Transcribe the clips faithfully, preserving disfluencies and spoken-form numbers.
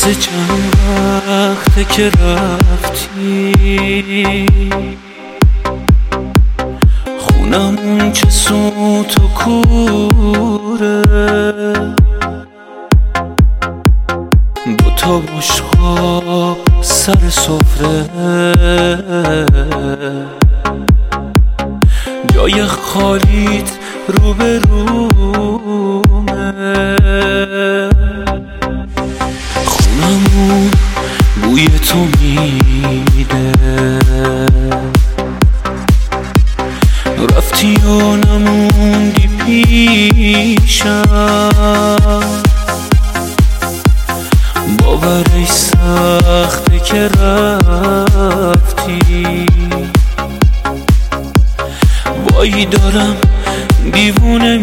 تازه چند وقته که رفتی، خونمون چه سوت و کوره، دوتا بشقاب سر سفره، جای خالیت رو به رومه، خونمون بوی تو میده، رفتی و نموندی پیشم، باورش سخته که رفتی، وای دارم دیوونه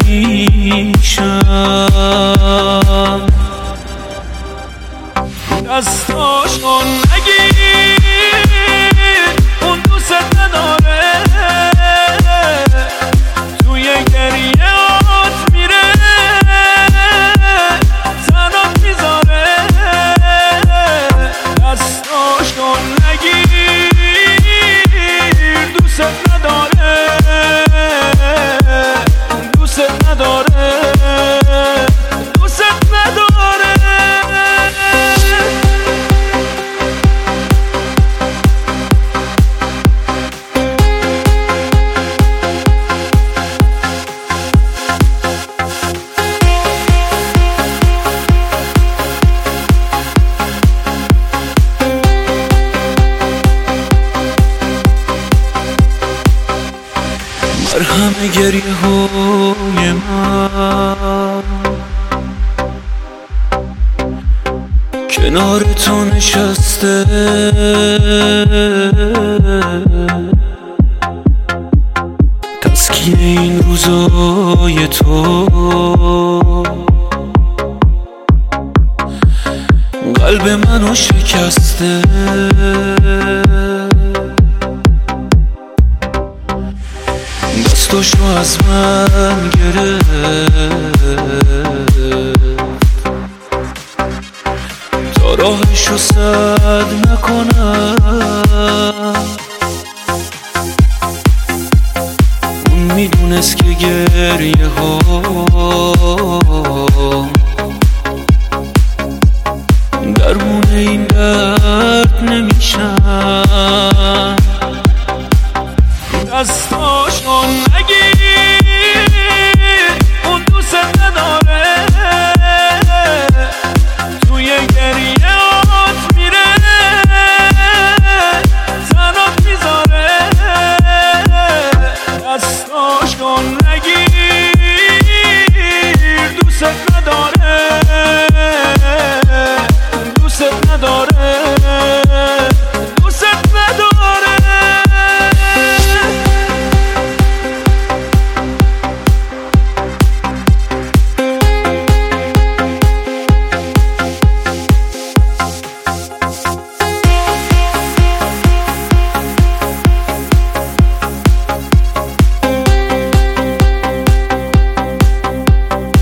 میشم. دستاشو نگیر، اون دوست نداره، توی گریهات میره، تنات میذاره. دستاشو نگیر، دوست نداره، دوست نداره، دوست نداره. مرهم گریه های من کنار تو نشسته، تسکین این روزای تو، قلب منو شکسته. دستاشو از من گرفت تا راهشو سد نکنم، اون میدونست که گریه ها درمون این درد نمیشن. دستاشو نگیر، اون دوست نداره، توی گریهات میره، تنات میذاره. دستاشو نگیر، دوست نداره، دوست نداره، دوست نداره.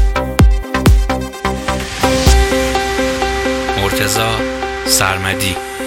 مرتضی سرمدی.